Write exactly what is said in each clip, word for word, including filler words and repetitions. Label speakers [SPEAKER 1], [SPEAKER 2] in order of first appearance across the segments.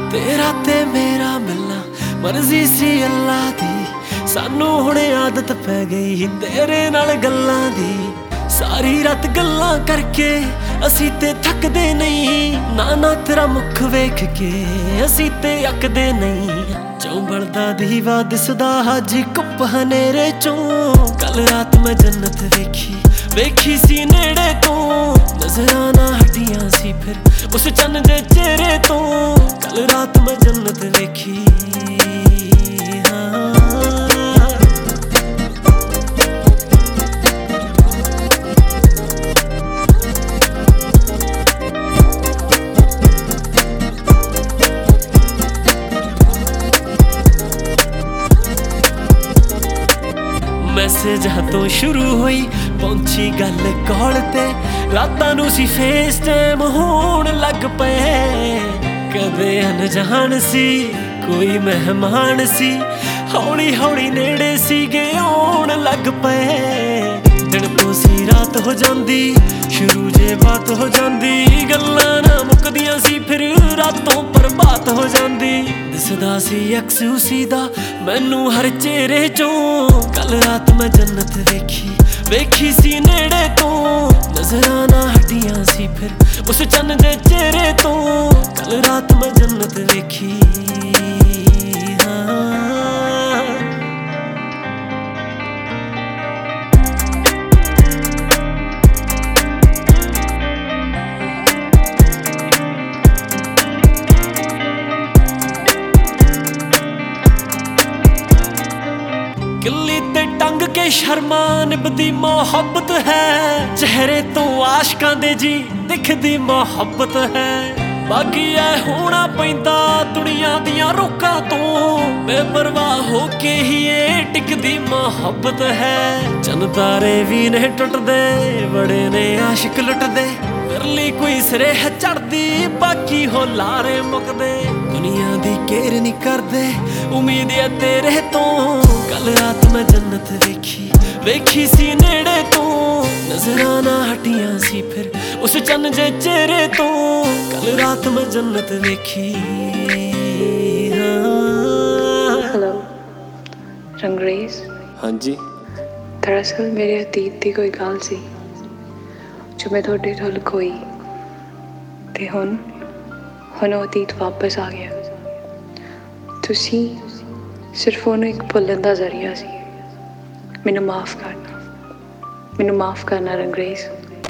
[SPEAKER 1] तेरा ते मेरा मिलना मर्जी सी अल्लाह दी, सानू हुणे आदत पै गई तेरे नाल गल्लां दी। सारी रात गल्लां करके असी ते थकदे नहीं, ना ना तेरा मुख वेख के असी ते अकदे नहीं। चौंबलदा दीवा दिसदा हाजी कुप हनेरे चों, कल रात मैं जन्नत वेखी वेखी सी नेड़े तो, नजरां ना हटियां सी फिर उस चन्न दे चेहरे तो। कल रात मैं जन्नत वेखी हाँ। मैसेज तो शुरू हुई पहुंची गल कॉल ते, रातां नूं सी फेस टाइम होण लग पे। कदे अनजान सी कोई मेहमान सी, हौली हौली नेड़े सी गे आउण लग पे। दिन तो सी रात हो जांदी शुरू जे बात हो जांदी, गल्लां ना मुकदियां सी फिर रातों बर्बाद हो जांदी। दिसदा सी अक्स उसी दा मैनू हर चेहरे चों, कल रात मैं जन्नत वेखी वेखी सी नेड़े तो। नजरां ना हटियां सी फिर उस चन्न दे चेहरे तो, कल रात मैं जन्नत वेखी हाँ। किल्ली ते टंग के शर्मा निभदी मोहब्बत है, चेहरे तो आशकां दे जी दिखदी मोहब्बत है। बाकी ऐ होना पैंदा दुनिया दियां रोकां तो, बेपरवाह होके ही ये टिकदी मोहब्बत है। चंद तारे भी ने टुटदे बड़े ने आशिक लुटदे, करली कोई सिरे है चढ़दी बाकी हो लारे मुकदे। दुनिया दी केयर नहीं करदे उम्मीद है तेरे तो, कल रात मैं जन्नत वेखी वेखी सी नेड़े तो। नजरां ना हटियां सी फिर उस चन्न जे चेहरे तो, कल रात मैं जन्नत वेखी हाँ।
[SPEAKER 2] हेलो रंगरेज।
[SPEAKER 1] हाँ जी।
[SPEAKER 2] दरअसल मेरे अतीत की कोई गल सी जो मैं थोड़े तो लुकोई, ते हुण हुण ਉਹ अतीत वापस आ गया। तुसी सिर्फ ਉਹਨੂੰ एक भुੱਲਣ ਦਾ ਜ਼ਰੀਆ ਸੀ। ਮੈਨੂੰ माफ़ करना, ਮੈਨੂੰ माफ़ करना रंगरेज।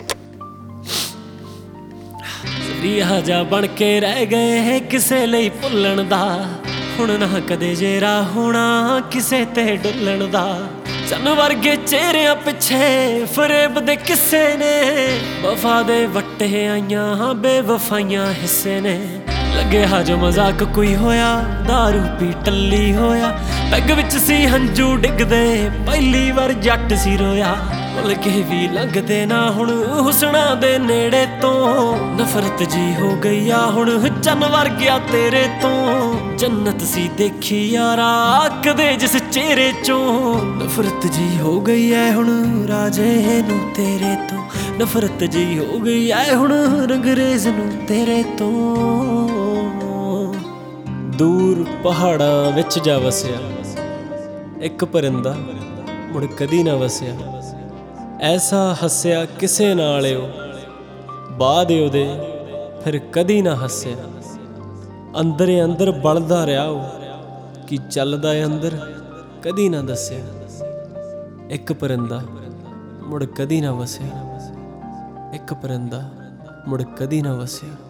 [SPEAKER 1] ਜ਼ਰੀਆ ਜਾ ਬਣ ਕੇ ਰਹਿ ਗਏ ਕਿਸੇ ਲਈ ਭੁੱਲਣ ਦਾ, ਹੁਣ ਨਾ ਕਦੇ ਜੇਰਾ ਹੋਣਾ ਕਿਸੇ ਤੇ ਡੁੱਲਣ ਦਾ। ਚੰਨ ਵਰਗੇ ਚਿਹਰਿਆਂ ਪਿੱਛੇ ਫਰੇਬ ਦੇ ਕਿੱਸੇ ਨੇ, ਵਫਾ ਦੇ ਵੱਟੇ ਆਈਆਂ ਬੇਵਫਾਈਆਂ ਹਿੱਸੇ ਨੇ। ਲੱਗੇ ਹਾ ਜੋ ਮਜ਼ਾਕ ਕੋਈ ਹੋਇਆ ਦਾਰੂ ਪੀ ਟੱਲੀ ਹੋਇਆ, ਪੈਗ ਵਿੱਚ ਸੀ ਹੰਝੂ ਡਿੱਗਦੇ ਪਹਿਲੀ ਵਾਰ ਜੱਟ ਸੀ ਰੋਇਆ। ਭੁੱਲ ਕੇ ਵੀ ਲੰਘਦੇ ਨਾ ਹੁਣ ਹੁਸਨਾ ਦੇ ਨੇੜੇ ਤੋਂ, ਨਫ਼ਰਤ ਜੀ ਹੋ ਗਈ ਆ ਹੁਣ ਚੰਨ ਵਰਗਿਆ ਤੇਰੇ ਤੋਂ। ਜੰਨਤ ਸੀ ਦੇਖੀ ਯਾਰਾ ਕਦੇ ਜਿਸ ਚਿਹਰੇ ਚੋਂ, ਨਫ਼ਰਤ ਜੀ ਹੋ ਗਈ ਐ ਹੁਣ ਰਾਜੇ ਨੂੰ ਤੇਰੇ ਤੋਂ। ਨਫ਼ਰਤ ਜੀ ਹੋ ਗਈ ਐ ਹੁਣ ਰੰਗਰੇਜ਼ ਨੂੰ ਤੇਰੇ ਤੋਂ। ਦੂਰ ਪਹਾੜਾਂ ਵਿੱਚ ਜਾ ਵਸਿਆ ਇੱਕ ਪਰਿੰਦਾ, ਮੁੜ ਕਦੀ ਨਾ ਵਸਿਆ। ਐਸਾ ਹੱਸਿਆ ਕਿਸੇ ਨਾਲ ਓ ਬਾਅਦ ਉਹਦੇ ਫਿਰ ਕਦੀ ਨਾ ਹੱਸਿਆ। ਅੰਦਰ ਅੰਦਰ ਬਲਦਾ ਰਿਹਾ ਉਹ ਕਿ ਚੱਲਦਾ ਏ ਅੰਦਰ ਕਦੀ ਨਾ ਦੱਸਿਆ। ਇੱਕ ਪਰਿੰਦਾ ਮੁੜ ਕਦੀ ਨਾ ਵਸਿਆ, ਇੱਕ ਪਰਿੰਦਾ ਮੁੜ ਕਦੀ ਨਾ ਵਸਿਆ।